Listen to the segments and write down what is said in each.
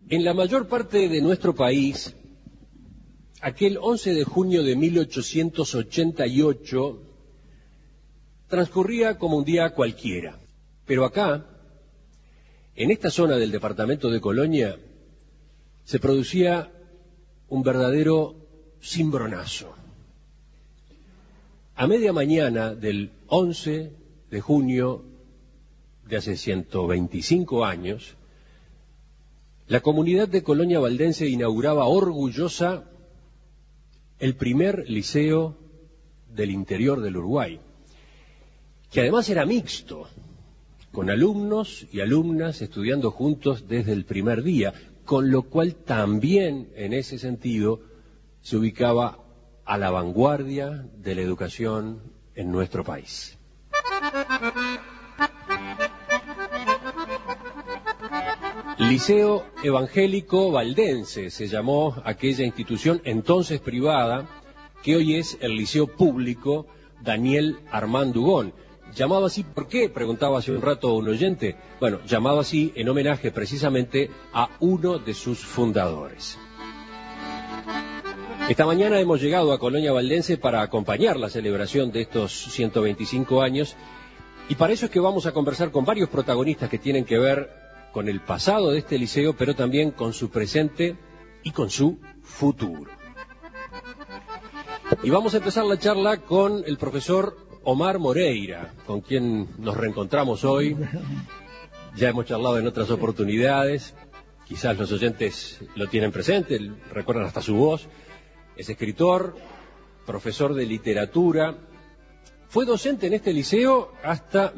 En la mayor parte de nuestro país, aquel 11 de junio de 1888 transcurría como un día cualquiera. Pero acá, en esta zona del departamento de Colonia, se producía un verdadero cimbronazo. A media mañana del 11 de junio de hace 125 años, la comunidad de Colonia Valdense inauguraba orgullosa el primer liceo del interior del Uruguay, que además era mixto, con alumnos y alumnas estudiando juntos desde el primer día, con lo cual también en ese sentido se ubicaba a la vanguardia de la educación en nuestro país. Liceo Evangélico Valdense se llamó aquella institución entonces privada, que hoy es el Liceo Público Daniel Armand Dugón. ¿Llamado así por qué?, preguntaba hace un rato un oyente. Bueno, llamado así en homenaje precisamente a uno de sus fundadores. Esta mañana hemos llegado a Colonia Valdense para acompañar la celebración de estos 125 años, y para eso es que vamos a conversar con varios protagonistas que tienen que ver con el pasado de este liceo, pero también con su presente y con su futuro. Y vamos a empezar la charla con el profesor Omar Moreira, con quien nos reencontramos hoy. Ya hemos charlado en otras oportunidades, quizás los oyentes lo tienen presente, recuerdan hasta su voz. Es escritor, profesor de literatura, fue docente en este liceo hasta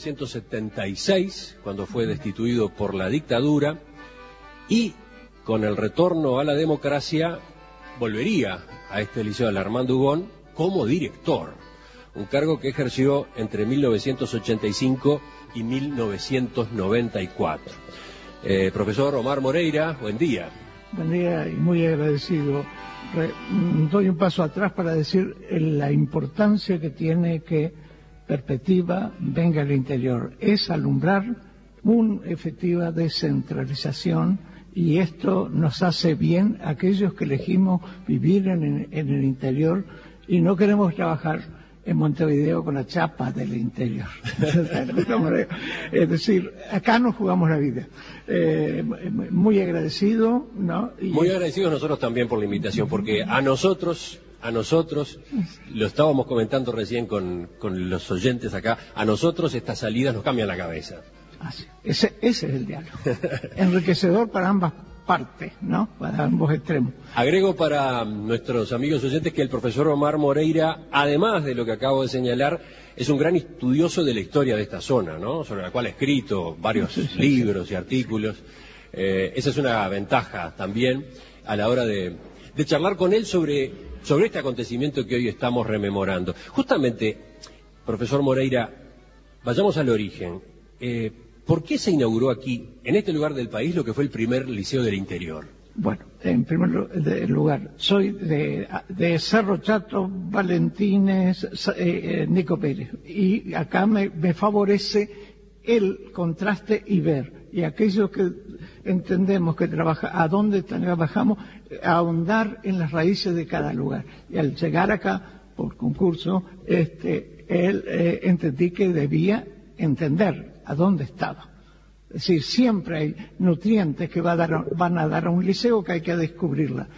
1976, cuando fue destituido por la dictadura, y con el retorno a la democracia volvería a este liceo de Armand Dugón como director, un cargo que ejerció entre 1985 y 1994. Profesor Omar Moreira, buen día. Buen día y muy agradecido. Doy un paso atrás para decir la importancia que tiene que Perspectiva venga al interior. Es alumbrar una efectiva descentralización, y esto nos hace bien a aquellos que elegimos vivir en el interior y no queremos trabajar en Montevideo con la chapa del interior. Es decir, acá nos jugamos la vida. Muy agradecido, ¿no? Muy agradecidos nosotros también por la invitación, porque a nosotros, lo estábamos comentando recién con los oyentes acá, a nosotros estas salidas nos cambian la cabeza. Ese es el diálogo. Enriquecedor para ambas partes, ¿no? Para ambos extremos. Agrego para nuestros amigos oyentes que el profesor Omar Moreira, además de lo que acabo de señalar, es un gran estudioso de la historia de esta zona, ¿no? Sobre la cual ha escrito varios libros y artículos. Esa es una ventaja también a la hora de charlar con él sobre este acontecimiento que hoy estamos rememorando. Justamente, profesor Moreira, vayamos al origen. ¿Por qué se inauguró aquí, en este lugar del país, lo que fue el primer liceo del interior? Bueno, en primer lugar, soy de Cerro Chato, Valentines, Nico Pérez, y acá me favorece el contraste y ver, y aquellos que entendemos que a dónde trabajamos, ahondar en las raíces de cada lugar. Y al llegar acá, por concurso, entendí que debía entender a dónde estaba. Es decir, siempre hay nutrientes que van a dar a un liceo, que hay que descubrirla.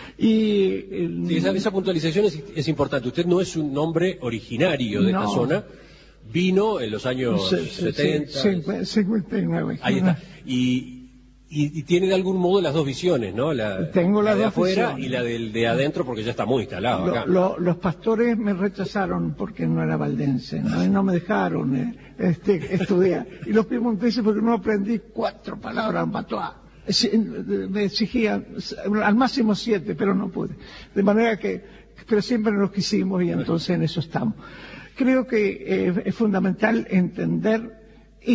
Sí, esa puntualización es importante. Usted no es un nombre originario de esta zona, vino en los años 70. 59. Ahí está. Y tiene de algún modo las dos visiones, ¿no? Tengo la las de dos afuera visiones. Y la de adentro, porque ya está muy instalado acá. Los pastores me rechazaron porque no era valdense, no me dejaron estudiar. Y los piemonteses porque no aprendí 4 palabras en patois. Me exigían al máximo 7, pero no pude. De manera pero siempre nos quisimos, y entonces en eso estamos. Creo que es fundamental entender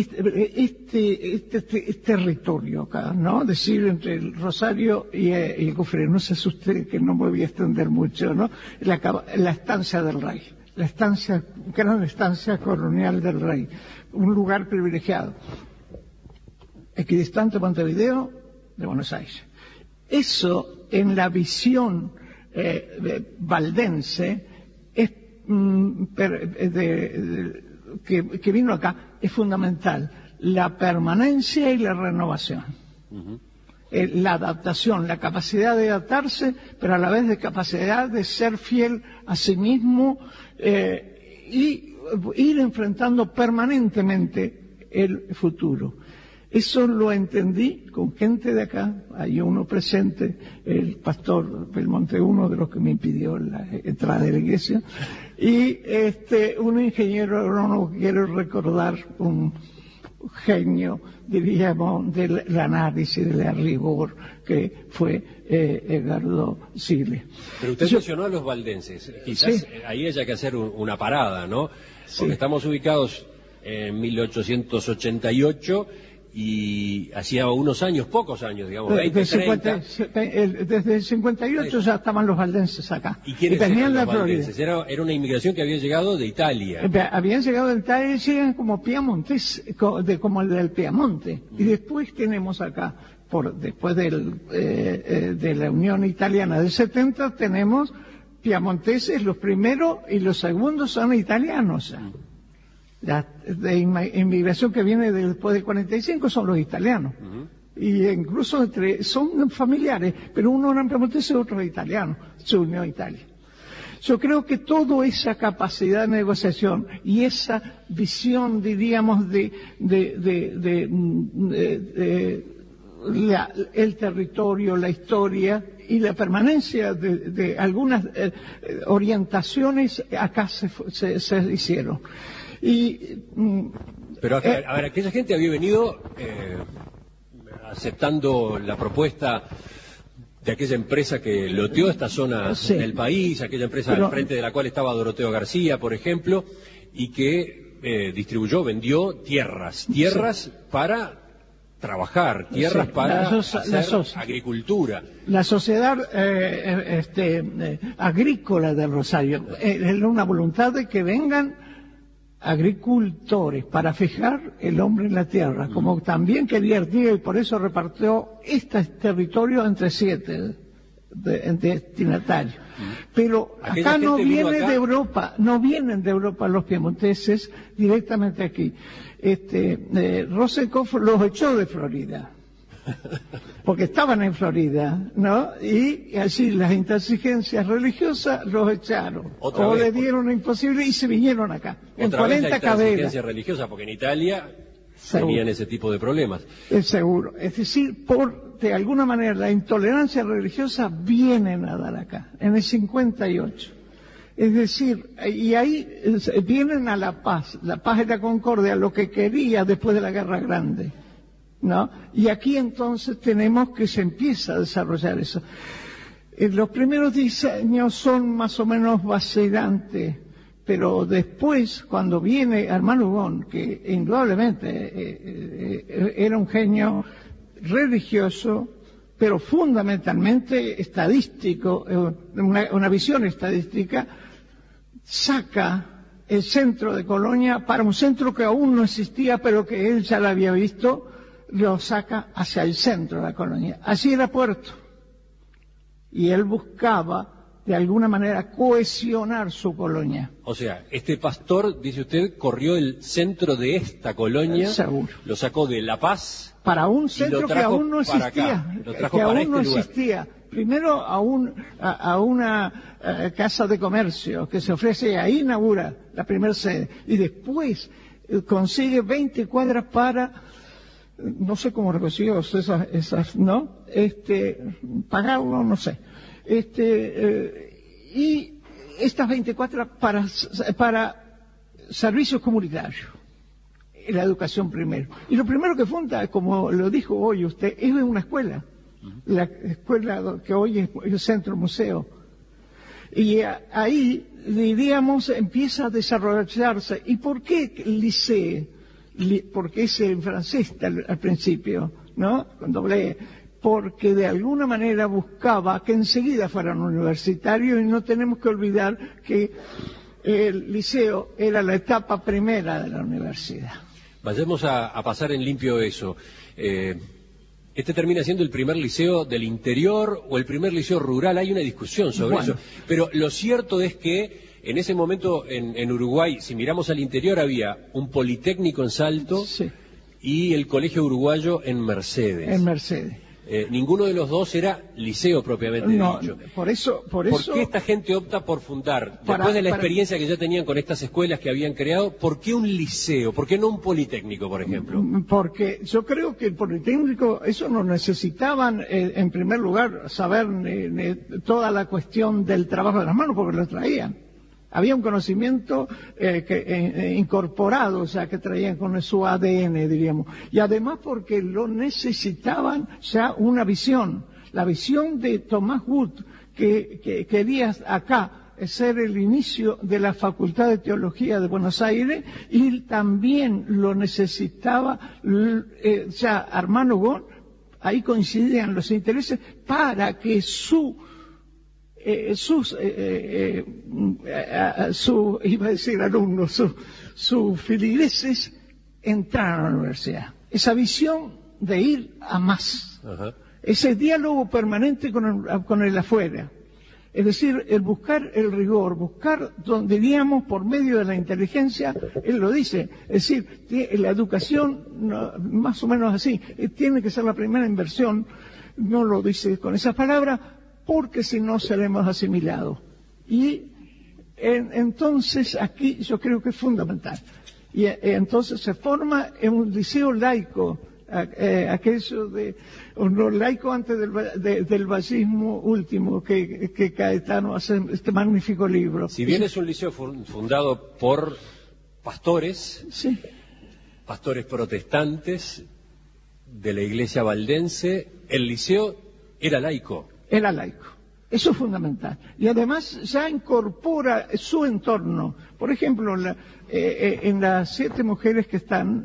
este territorio acá, ¿no? Decir, entre el Rosario y el Cufré, no se asuste que no me voy a extender mucho, ¿no? La estancia del rey, gran estancia colonial del rey, un lugar privilegiado. Equidistante Montevideo, de Buenos Aires. Eso, en la visión valdense, que vino acá, es fundamental. La permanencia y la renovación. La adaptación, la capacidad de adaptarse, pero a la vez de capacidad de ser fiel a sí mismo y ir enfrentando permanentemente el futuro. Eso lo entendí con gente de acá. Hay uno presente, el pastor Belmonte, uno de los que me impidió la entrada de la iglesia, y un ingeniero agrónomo que quiero recordar, un genio, diríamos, del análisis, del rigor, que fue Edgardo Siles. Pero usted mencionó a los valdenses. Quizás sí, ahí haya que hacer una parada, ¿no? Porque estamos ubicados en 1888 y hacía unos años, pocos años, digamos, 20, 30. Desde el 58 ya estaban los valdenses acá. ¿Y quiénes eran los valdenses? Era una inmigración que había llegado de Italia. Habían llegado de Italia y llegan como piamontes, como el del Piamonte. Y después tenemos acá, después de la Unión Italiana del 70, tenemos piamonteses, los primeros y los segundos son italianos. La de inmigración que viene después del 45 son los italianos. Y incluso son familiares, pero uno era piamontés y otro era italiano. Se unió a Italia. Yo creo que toda esa capacidad de negociación y esa visión, diríamos, el territorio, la historia y la permanencia de algunas orientaciones acá se hicieron. Pero, a ver, aquella gente había venido aceptando la propuesta de aquella empresa que loteó esta zona del país, aquella empresa al frente de la cual estaba Doroteo García, por ejemplo, y que vendió tierras para trabajar, tierras para hacer agricultura. La sociedad agrícola del Rosario era una voluntad de que vengan agricultores para fijar el hombre en la tierra, como también quería Artigas, y por eso repartió este territorio entre 7 destinatarios. Pero acá no viene de Europa, no vienen de Europa los piemonteses directamente aquí. Rosenkopf los echó de Florida, porque estaban en Florida, ¿no? Y así las intransigencias religiosas los echaron, o le dieron lo imposible y se vinieron acá, en 40 cabelas. Religiosa, porque en Italia tenían ese tipo de problemas. Seguro, es decir, de alguna manera la intolerancia religiosa vienen a dar acá, en el 58. Es decir, y ahí vienen a la paz y la concordia, lo que quería después de la Guerra Grande, ¿no? Y aquí entonces tenemos que se empieza a desarrollar eso. Los primeros diseños son más o menos vacilantes, pero después, cuando viene Hermano Hugón, que indudablemente era un genio religioso, pero fundamentalmente estadístico, una visión estadística, saca el centro de Colonia para un centro que aún no existía, pero que él ya lo había visto, lo saca hacia el centro de la colonia. Así era Puerto. Y él buscaba, de alguna manera, cohesionar su colonia. O sea, este pastor, dice usted, corrió el centro de esta colonia, seguro, lo sacó de La Paz, para un centro que aún no existía, existía. Primero a una casa de comercio que se ofrece, ahí inaugura la primera sede, y después consigue 20 cuadras para, no sé cómo consiguió esas, ¿no? Pagarlo, no sé. Y estas 24 para servicios comunitarios, la educación primero. Y lo primero que funda, como lo dijo hoy usted, es una escuela, la escuela que hoy es el centro museo. Y ahí, diríamos, empieza a desarrollarse. ¿Y por qué liceo? Porque es en francés al principio, ¿no? Con doble. Porque de alguna manera buscaba que enseguida fueran universitarios, y no tenemos que olvidar que el liceo era la etapa primera de la universidad. Vayamos a pasar en limpio eso. Este termina siendo el primer liceo del interior o el primer liceo rural, hay una discusión sobre eso. Pero lo cierto es que en ese momento en Uruguay, si miramos al interior, había un politécnico en Salto y el Colegio Uruguayo en Mercedes. En Mercedes. Ninguno de los dos era liceo propiamente dicho. Por eso. ¿Por qué esta gente opta por fundar, después de la experiencia que ya tenían con estas escuelas que habían creado, por qué un liceo? ¿Por qué no un politécnico, por ejemplo? Porque yo creo que el politécnico, eso no necesitaban, en primer lugar, saber toda la cuestión del trabajo de las manos, porque lo traían. Había un conocimiento incorporado, o sea, que traían con su ADN, diríamos. Y además porque lo necesitaban ya una visión. La visión de Thomas Wood, que quería acá ser el inicio de la Facultad de Teología de Buenos Aires, y también lo necesitaba ya Armando Gómez. Ahí coincidían los intereses para que sus feligreses entraron a la universidad. Esa visión de ir a más. Ajá. Ese diálogo permanente con el afuera. Es decir, el buscar el rigor, buscar donde diríamos por medio de la inteligencia, él lo dice. Es decir, la educación, más o menos así, tiene que ser la primera inversión, no lo dice con esas palabras, porque si no seremos asimilados. Y entonces aquí yo creo que es fundamental. Y entonces se forma en un liceo laico, aquello de, o no laico antes del fascismo último, que Caetano hace este magnífico libro. Si bien es un liceo fundado por pastores, pastores protestantes de la iglesia valdense, el liceo era laico. Era laico. Eso es fundamental. Y además ya incorpora su entorno. Por ejemplo, en las 7 mujeres que están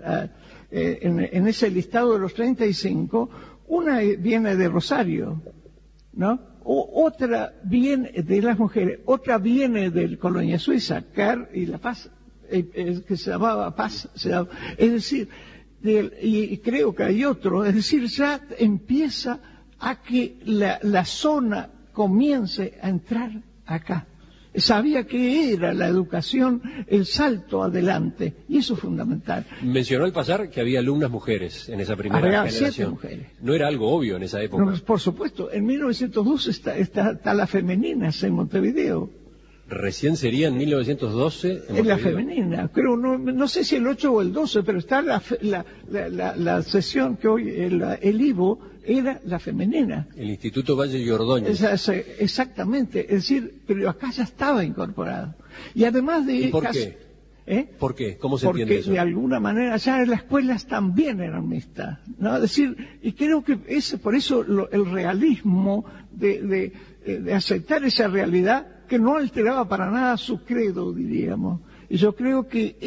en ese listado de los 35, una viene de Rosario, ¿no? Otra viene de las mujeres, otra viene de Colonia Suiza, Car y La Paz, que se llamaba Paz. Es decir, y creo que hay otro, es decir, ya empieza a que la zona comience a entrar acá. Sabía que era la educación el salto adelante, y eso es fundamental. Mencionó al pasar que había alumnas mujeres en esa primera generación. 7 mujeres. No era algo obvio en esa época. No, por supuesto. En 1912 está la femeninas en Montevideo. Recién sería en 1912 en la femenina, creo, no sé si el 8 o el 12, pero está la sesión que hoy, el IVO, era la femenina. El Instituto Valle y Ordóñez. Exactamente, es decir, pero acá ya estaba incorporado. Y además de... ¿Y por qué? ¿Por qué? ¿Cómo se entiende eso? Porque de alguna manera ya las escuelas también eran mixtas, ¿no? Es decir, y creo que por eso el realismo de aceptar esa realidad, que no alteraba para nada su credo, diríamos. Y yo creo que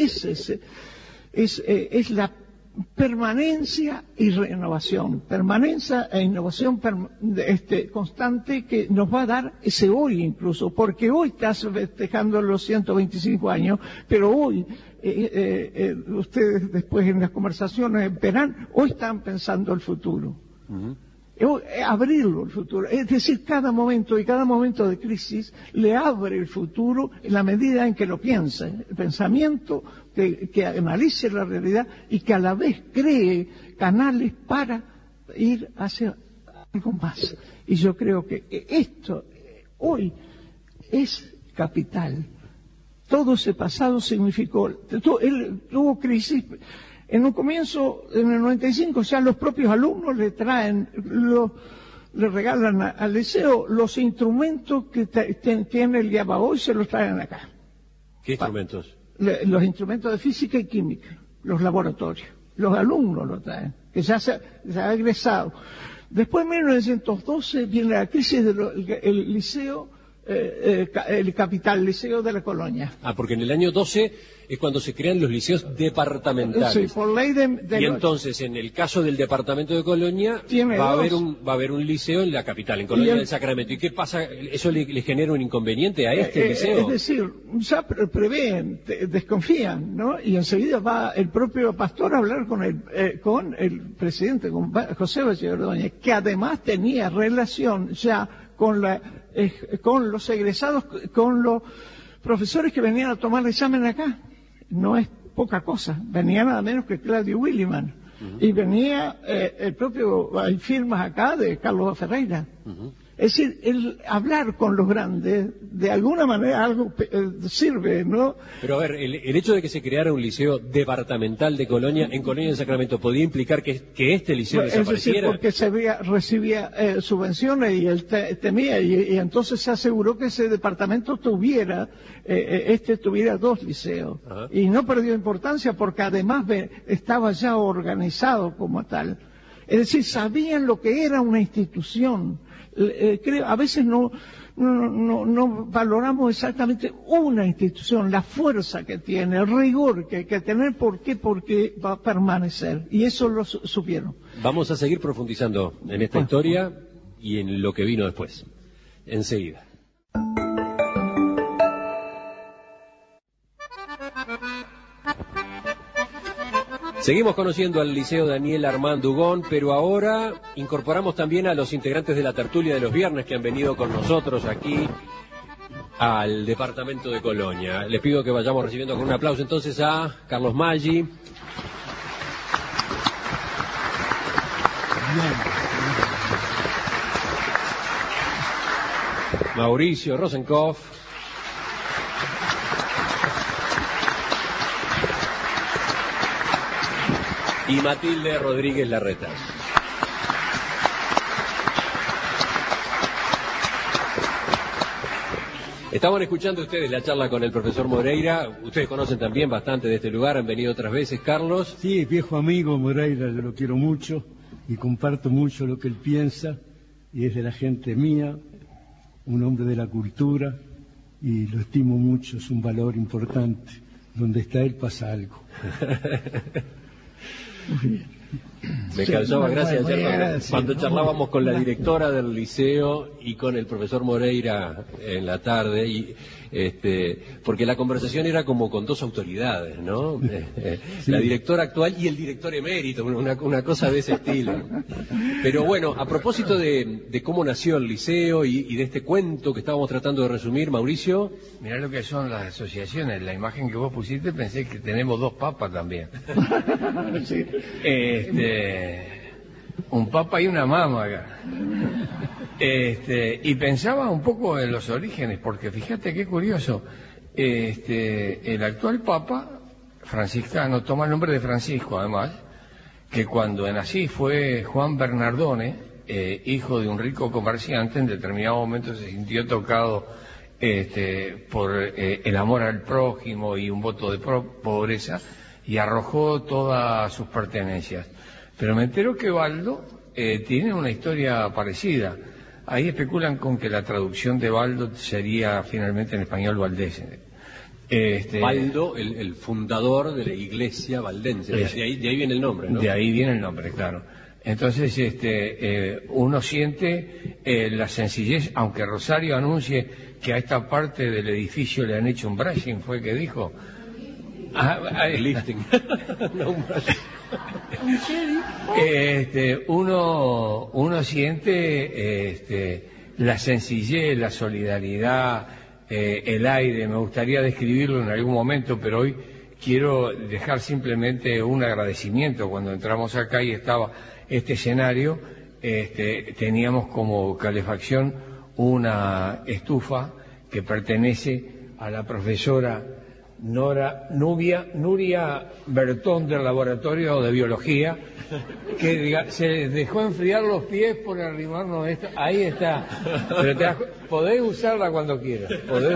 es la permanencia y renovación, permanencia e innovación constante que nos va a dar ese hoy incluso, porque hoy estás festejando los 125 años, pero hoy, ustedes después en las conversaciones verán, hoy están pensando el futuro. Uh-huh. Abrirlo el futuro, es decir, cada momento de crisis le abre el futuro en la medida en que lo piense, el pensamiento que analice la realidad y que a la vez cree canales para ir hacia algo más. Y yo creo que esto hoy es capital. Todo ese pasado significó, él tuvo crisis. En un comienzo, en el 95, ya los propios alumnos le regalan al liceo los instrumentos que tiene el IABA hoy, se los traen acá. ¿Qué instrumentos? Los instrumentos de física y química, los laboratorios. Los alumnos lo traen, que ya se ha egresado. Después, en 1912, viene la crisis del liceo el Capital, Liceo de la Colonia. Ah, porque en el año 12 es cuando se crean los liceos departamentales. Sí, por ley y entonces, en el caso del departamento de Colonia, va a haber un liceo en la capital, en Colonia del Sacramento. ¿Y qué pasa? ¿Eso le genera un inconveniente a este liceo? Es decir, ya prevén, desconfían, ¿no? Y enseguida va el propio pastor a hablar con el presidente, con José Bachiller Ordóñez, que además tenía relación ya con los egresados, con los profesores que venían a tomar el examen acá. No es poca cosa. Venía nada menos que Claudio Williman. Y venía hay firmas acá de Carlos Ferreira. Es decir, el hablar con los grandes, de alguna manera algo sirve, ¿no? Pero a ver, el hecho de que se creara un liceo departamental de Colonia, en Colonia del Sacramento, ¿podía implicar que este liceo desapareciera? Es decir, porque recibía subvenciones y él temía, y entonces se aseguró que ese departamento tuviera dos liceos. Ajá. Y no perdió importancia porque además estaba ya organizado como tal. Es decir, sabían lo que era una institución. Creo, a veces no valoramos exactamente una institución, la fuerza que tiene, el rigor que hay que tener, porque va a permanecer. Y eso lo supieron. Vamos a seguir profundizando en esta historia y en lo que vino después. Enseguida. Seguimos conociendo al Liceo Daniel Armand Dugón, pero ahora incorporamos también a los integrantes de la tertulia de los viernes que han venido con nosotros aquí al departamento de Colonia. Les pido que vayamos recibiendo con un aplauso entonces a Carlos Maggi, Mauricio Rosenkopf, y Matilde Rodríguez Larreta. Estaban escuchando ustedes la charla con el profesor Moreira. Ustedes conocen también bastante de este lugar, han venido otras veces, Carlos. Sí, viejo amigo Moreira, yo lo quiero mucho y comparto mucho lo que él piensa, y es de la gente mía, un hombre de la cultura, y lo estimo mucho, es un valor importante. Donde está él pasa algo. Me causaba gracia ayer cuando charlábamos con la directora del liceo y con el profesor Moreira en la tarde, y porque la conversación era como con dos autoridades, ¿no? Sí. La directora actual y el director emérito, una cosa de ese estilo. Pero bueno, a propósito de cómo nació el liceo y de este cuento que estábamos tratando de resumir, Mauricio. Mirá lo que son las asociaciones. La imagen que vos pusiste, pensé que tenemos dos papas también. Sí. Un papa y una mama acá. Y pensaba un poco en los orígenes, porque fíjate qué curioso. El actual papa franciscano toma el nombre de Francisco, además, que cuando nací fue Juan Bernardone, hijo de un rico comerciante. En determinado momento se sintió tocado por el amor al prójimo y un voto de pobreza, y arrojó todas sus pertenencias. Pero me entero que Baldo tiene una historia parecida. Ahí especulan con que la traducción de Baldo sería finalmente en español Valdés. Baldo, el fundador de la iglesia valdense. De ahí viene el nombre, ¿no? De ahí viene el nombre, claro. Entonces, uno siente la sencillez, aunque Rosario anuncie que a esta parte del edificio le han hecho un brushing, fue que dijo. Lifting. No, un brushing. Uno siente la sencillez, la solidaridad, el aire. Me gustaría describirlo en algún momento, pero hoy quiero dejar simplemente un agradecimiento. Cuando entramos acá y estaba este escenario, teníamos como calefacción una estufa que pertenece a la profesora Nuria Bertón del Laboratorio de Biología, que se dejó enfriar los pies por arrimarnos esto. Ahí está. Pero podés usarla cuando quieras.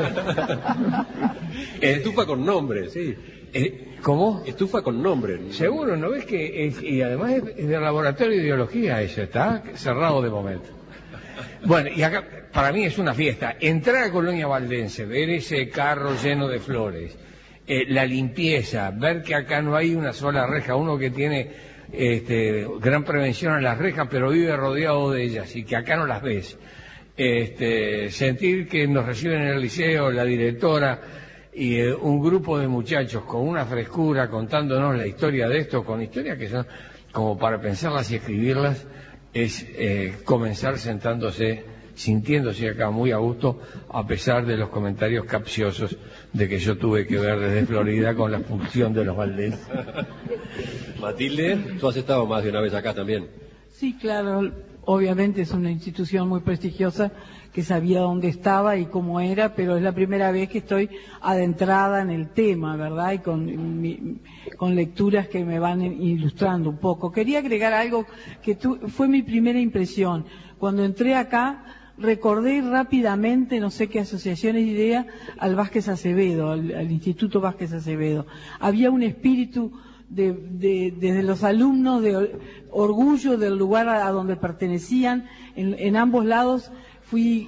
Estufa con nombre, sí. ¿Cómo? Estufa con nombre. Seguro, ¿no ves que y además es del Laboratorio de Biología eso? Está cerrado de momento. Bueno, y acá para mí es una fiesta. Entrar a Colonia Valdense, ver ese carro lleno de flores, la limpieza, ver que acá no hay una sola reja, uno que tiene gran prevención a las rejas, pero vive rodeado de ellas y que acá no las ves. Sentir que nos reciben en el liceo la directora y un grupo de muchachos con una frescura contándonos la historia de esto, con historias que son como para pensarlas y escribirlas, es comenzar sentándose, sintiéndose acá muy a gusto, a pesar de los comentarios capciosos de que yo tuve que ver desde Florida con la función de los valdenses. Matilde, tú has estado más de una vez acá también. Sí, claro, obviamente es una institución muy prestigiosa que sabía dónde estaba y cómo era, pero es la primera vez que estoy adentrada en el tema, ¿verdad? Y con lecturas que me van ilustrando un poco. Quería agregar algo que fue mi primera impresión. Cuando entré acá, recordé rápidamente, no sé qué asociaciones de ideas, al Vázquez Acevedo, al Instituto Vázquez Acevedo. Había un espíritu desde los alumnos de orgullo del lugar a donde pertenecían, en ambos lados fui,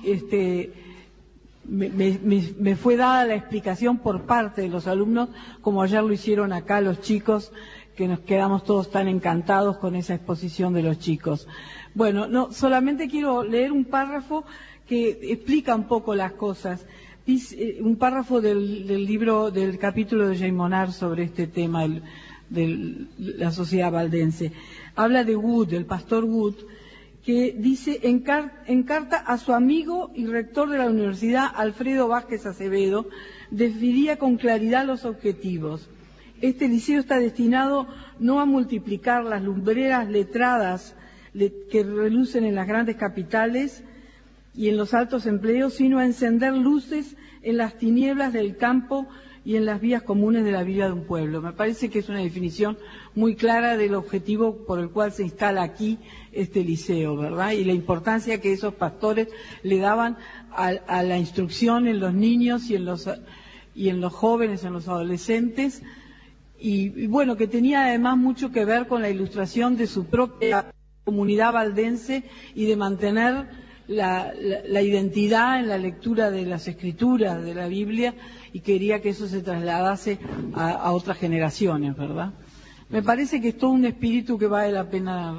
me fue dada la explicación por parte de los alumnos, como ayer lo hicieron acá los chicos, que nos quedamos todos tan encantados con esa exposición de los chicos. Bueno, no, solamente quiero leer un párrafo que explica un poco las cosas. Un párrafo del libro, del capítulo de Jay Monard sobre este tema de la sociedad valdense. Habla de Wood, del pastor Wood, que dice en carta a su amigo y rector de la universidad, Alfredo Vázquez Acevedo, definía con claridad los objetivos. Este liceo está destinado no a multiplicar las lumbreras letradas que relucen en las grandes capitales y en los altos empleos, sino a encender luces en las tinieblas del campo y en las vías comunes de la vida de un pueblo. Me parece que es una definición muy clara del objetivo por el cual se instala aquí este liceo, ¿verdad? Y la importancia que esos pastores le daban a la instrucción en los niños y en los jóvenes, en los adolescentes, y bueno, que tenía además mucho que ver con la ilustración de su propia comunidad valdense y de mantener la identidad en la lectura de las escrituras de la Biblia, y quería que eso se trasladase a otras generaciones, ¿verdad? Me parece que es todo un espíritu que vale la pena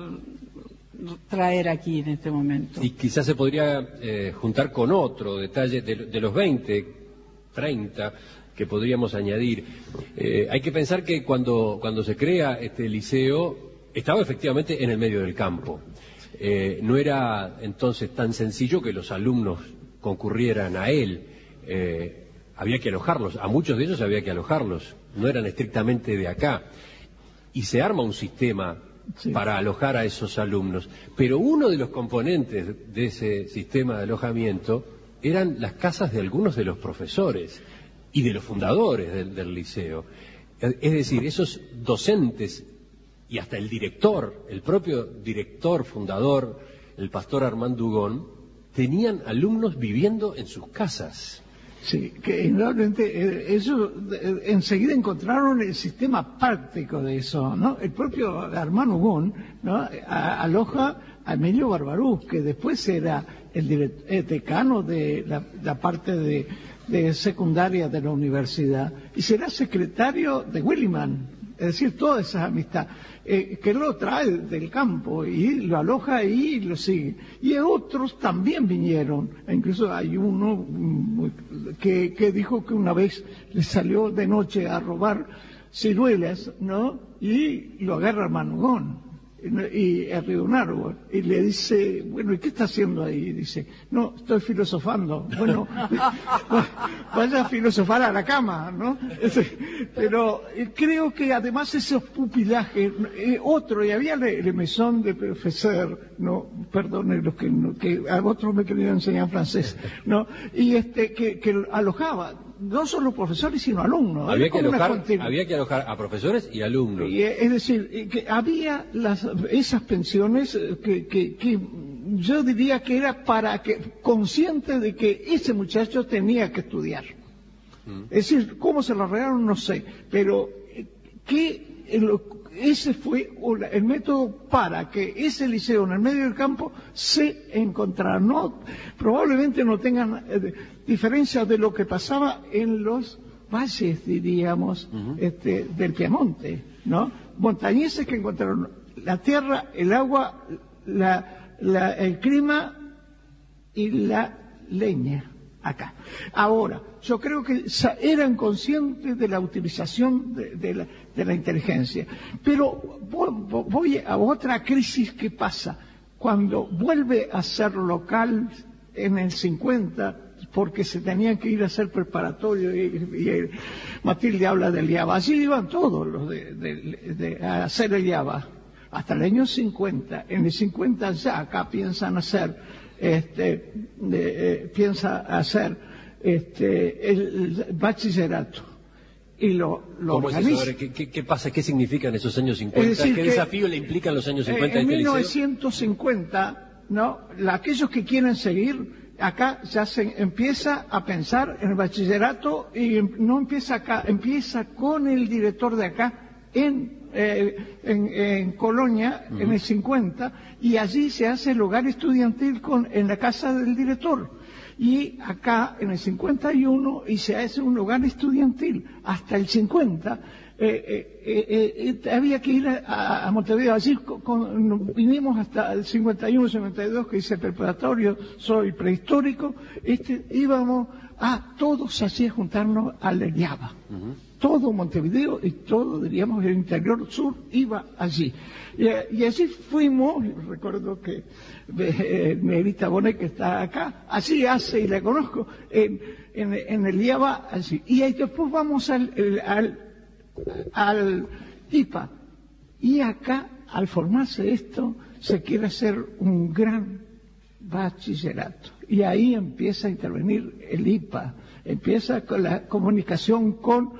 traer aquí en este momento. Y quizás se podría juntar con otro detalle de los 20, 30 que podríamos añadir. Hay que pensar que cuando se crea este liceo estaba efectivamente en el medio del campo. No era entonces tan sencillo que los alumnos concurrieran a él. Había que alojarlos, a muchos de ellos había que alojarlos, no eran estrictamente de acá. Y se arma un sistema para alojar a esos alumnos. Pero uno de los componentes de ese sistema de alojamiento eran las casas de algunos de los profesores y de los fundadores del liceo. Es decir, esos docentes y hasta el director, el propio director fundador, el pastor Armand Dugón, tenían alumnos viviendo en sus casas. Sí, que indudablemente eso enseguida encontraron el sistema práctico de eso, ¿no? El propio Armand Dugón, ¿no?, aloja a Emilio Barbaruz, que después era el decano de la parte de secundaria de la universidad, y será secretario de Williman. Es decir, toda esa amistad, que lo trae del campo y lo aloja ahí y lo sigue. Y otros también vinieron. Incluso hay uno que dijo que una vez le salió de noche a robar ciruelas, ¿no? Y lo agarra Manugón y a Río Narbo, y le dice, bueno, ¿y qué está haciendo ahí? Y dice, no, estoy filosofando. Bueno, vaya a filosofar a la cama, ¿no? Pero creo que además esos pupilajes, y había le maison de profesor, no, perdone los que a otros me querían enseñar francés, ¿no? Y que alojaba no solo profesores sino alumnos. Había que alojar a profesores y alumnos. Y, es decir, que había esas pensiones que yo diría que era para que, consciente de que ese muchacho tenía que estudiar. Es decir, cómo se lo arreglaron no sé, pero que ese fue el método para que ese liceo en el medio del campo se encontrara. No, probablemente no tengan diferencias de lo que pasaba en los valles, diríamos, del Piamonte, ¿no? Montañeses que encontraron la tierra, el agua, el clima y la leña acá. Ahora, yo creo que eran conscientes de la utilización de la inteligencia. Pero voy a otra crisis que pasa. Cuando vuelve a ser local en el 50, porque se tenían que ir a hacer preparatorio, y Matilde habla del IABA. Allí iban todos los a hacer el IABA. Hasta el año 50. En el 50 ya acá piensan hacer el bachillerato y lo organiza. ¿Qué pasa? ¿Qué significan esos años 50? Es decir, ¿Qué desafío le implican los años 50 en a este 1950, ¿no? Aquellos que quieren seguir, acá ya se empieza a pensar en el bachillerato, y no empieza acá, empieza con el director de acá en Colonia, en el 50, y allí se hace el hogar estudiantil en la casa del director. Y acá, en el 51, y se hace un hogar estudiantil. Hasta el 50, había que ir a Montevideo. Allí vinimos hasta el 51, 52, que hice preparatorio, soy prehistórico. Íbamos a todos allí a juntarnos al IABA. Todo Montevideo y todo, diríamos, el interior sur iba allí. Y allí fuimos, recuerdo que Negrita Bonet, que está acá, así hace, y la conozco, en el IABA, allí. Y ahí después vamos al IPA. Y acá, al formarse esto, se quiere hacer un gran bachillerato. Y ahí empieza a intervenir el IPA, empieza con la comunicación con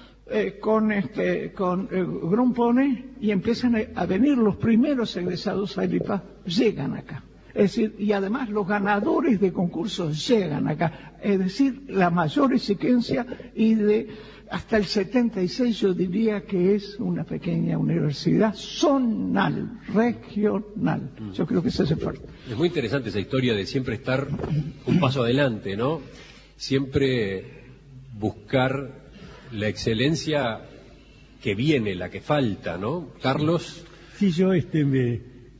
Grompone, y empiezan a venir los primeros egresados al IPA, llegan acá. Es decir, y además los ganadores de concursos llegan acá. Es decir, la mayor exigencia, y hasta el 76 yo diría que es una pequeña universidad zonal, regional. Yo creo que ese es el fuerte. Es muy interesante esa historia de siempre estar un paso adelante, ¿no? Siempre buscar la excelencia que viene, la que falta, ¿no? Carlos. Sí, yo me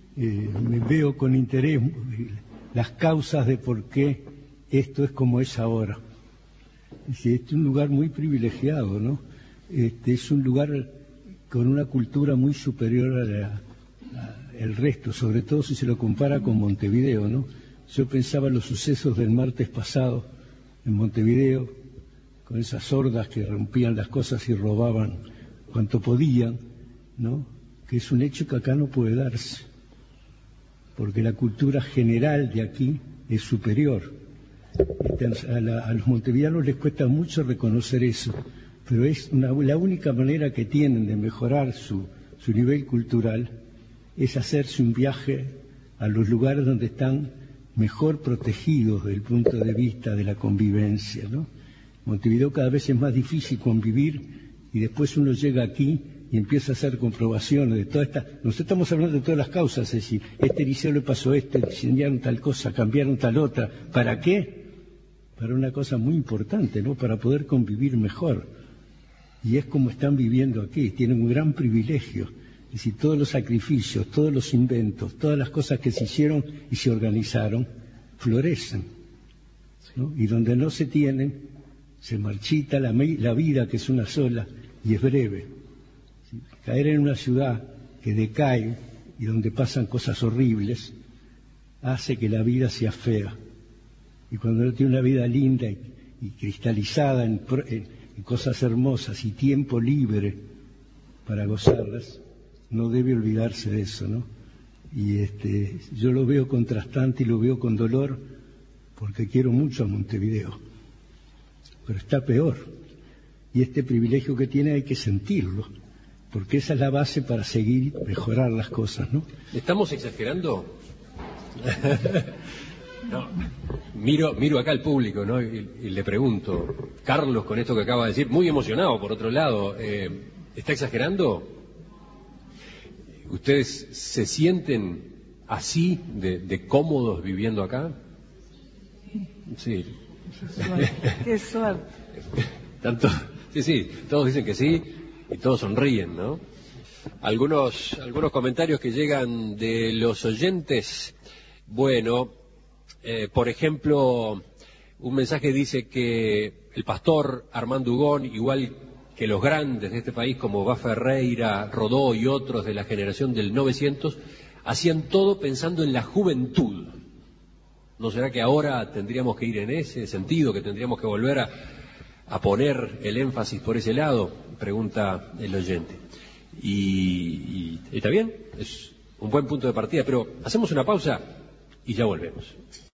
veo con interés las causas de por qué esto es como es ahora. Este es un lugar muy privilegiado, ¿no? Es un lugar con una cultura muy superior al resto, sobre todo si se lo compara con Montevideo, ¿no? Yo pensaba en los sucesos del martes pasado en Montevideo, con esas hordas que rompían las cosas y robaban cuanto podían, ¿no? Que es un hecho que acá no puede darse, porque la cultura general de aquí es superior. A los montevideanos les cuesta mucho reconocer eso, pero es la única manera que tienen de mejorar su nivel cultural es hacerse un viaje a los lugares donde están mejor protegidos desde el punto de vista de la convivencia, ¿no? Montevideo cada vez es más difícil convivir, y después uno llega aquí y empieza a hacer comprobaciones de toda esta. Nosotros estamos hablando de todas las causas, es decir, este liceo le pasó esto, diseñaron tal cosa, cambiaron tal otra. ¿Para qué? Para una cosa muy importante, ¿no? Para poder convivir mejor. Y es como están viviendo aquí, tienen un gran privilegio. Es decir, todos los sacrificios, todos los inventos, todas las cosas que se hicieron y se organizaron, florecen, ¿no? Y donde no se tienen, se marchita la vida, que es una sola y es breve. ¿Sí? Caer en una ciudad que decae y donde pasan cosas horribles hace que la vida sea fea. Y cuando uno tiene una vida linda y cristalizada en cosas hermosas y tiempo libre para gozarlas, no debe olvidarse de eso, ¿no? Y yo lo veo contrastante y lo veo con dolor, porque quiero mucho a Montevideo, pero está peor, y este privilegio que tiene hay que sentirlo, porque esa es la base para seguir y mejorar las cosas, ¿no? ¿Estamos exagerando? No. Miro acá al público, ¿no? Y le pregunto, Carlos, con esto que acaba de decir, muy emocionado por otro lado, ¿está exagerando? ¿Ustedes se sienten así de cómodos viviendo acá? Sí. Qué suerte. Tanto, sí, todos dicen que sí y todos sonríen, ¿no? Algunos comentarios que llegan de los oyentes. Bueno, por ejemplo, un mensaje dice que el pastor Armando Ugón, igual que los grandes de este país como Bá Ferreira, Rodó y otros de la generación del 900, hacían todo pensando en la juventud. ¿No será que ahora tendríamos que ir en ese sentido, que tendríamos que volver a poner el énfasis por ese lado? Pregunta el oyente. Y está bien, es un buen punto de partida, pero hacemos una pausa y ya volvemos.